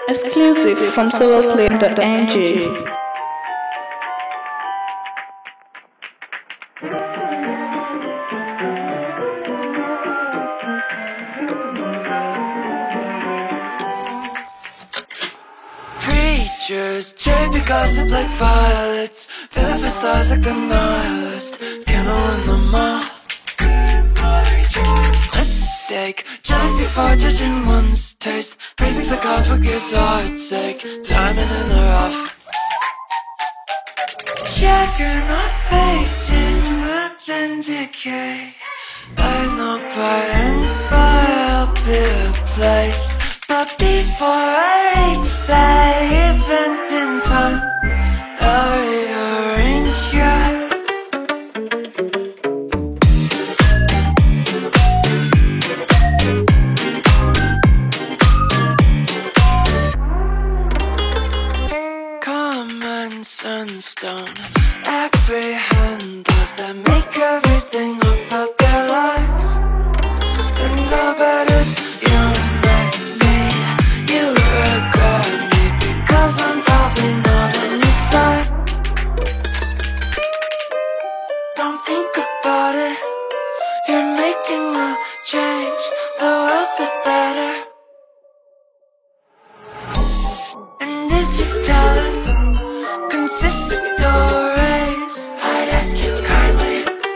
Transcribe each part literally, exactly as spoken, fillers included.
Exclusive from soloplane dot n g. Preachers, cherry gossip like violets, feather for stars like the nihilist. Candle in the mall. Mistake, jealousy for judging one's taste. Praising sarcophagus, heart's sake. Diamond in the rough. Checking our faces, rot and decay. I know by and by I'll be replaced. But before I reach that event in time, I'll rearrange you. Common sense don't apprehend those that make everything about their lives. And I bet if you met me, you regret me, because I'm probably not on your side. Don't think about it, you're making a change, the world's a better. And if your talent consists of doorways, I'd ask you kindly.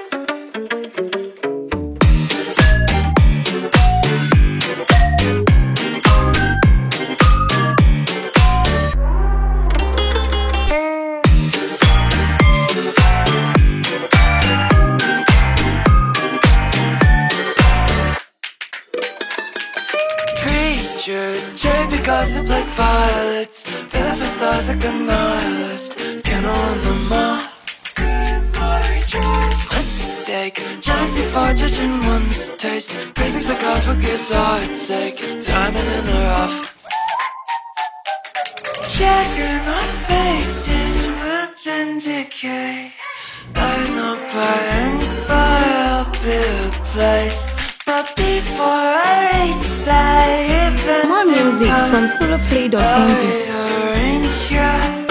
Preachers, cherry gossip like violets, feather for stars like the nihilist. Candle in the mall. Mistake, jealousy for judging one's taste. Praising sarcophagus, heart's sake. Diamond in the rough. Checking our faces, rot and decay. I know by and by I'll be replaced. But before I reach that event, More music from soloplay dot n g. I'll rearrange you.